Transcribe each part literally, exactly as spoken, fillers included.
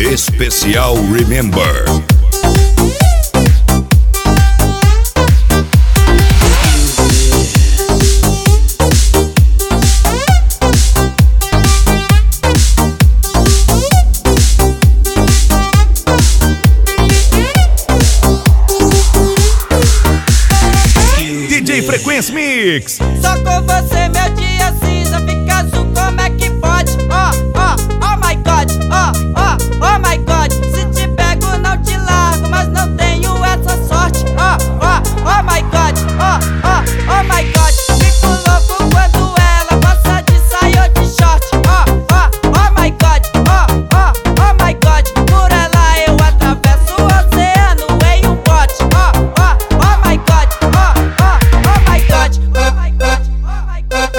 Especial Remember. D J Frequency Mix. Só com você meu dia cinza fica azul, como é que pode? Oh, oh, oh my God, oh, oh, oh my God. Se te pego não te largo, mas não tenho essa sorte. Oh, oh, oh my God, oh, oh, oh my God. Fico louco quando ela gosta de saia ou de short. Oh, oh, oh my God, oh, oh, oh my God. Por ela eu atravesso o oceano em um bote. Oh, oh, oh my God, oh, oh, oh my God, oh my God, oh my God.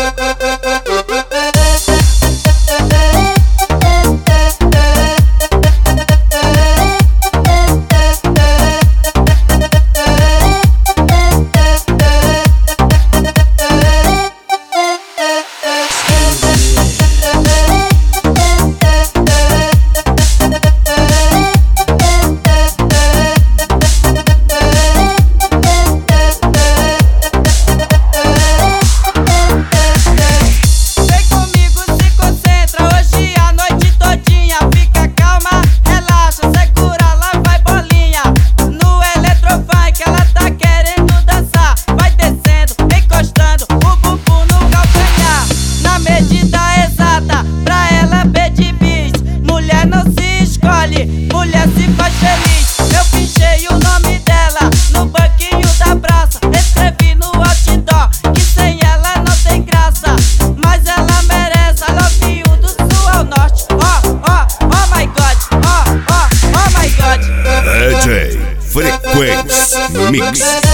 Vem comigo, se concentra, hoje a noite todinha. Fica calma, relaxa, segura lá, vai bolinha. No eletrofunk ela tá querendo dançar. Vai descendo, encostando o bumbum no calcanhar. Na medida exata, pra ela B de bis. Mulher não se escolhe, mulher se faz feliz. Eu pichei o nome dela no banquinho da praça. Escrevi no outdoor que sem ela não tem graça. Mas ela merece, I love you do sul ao norte. Oh, oh, oh my God, oh, oh, oh my God. D J Frequency Mix.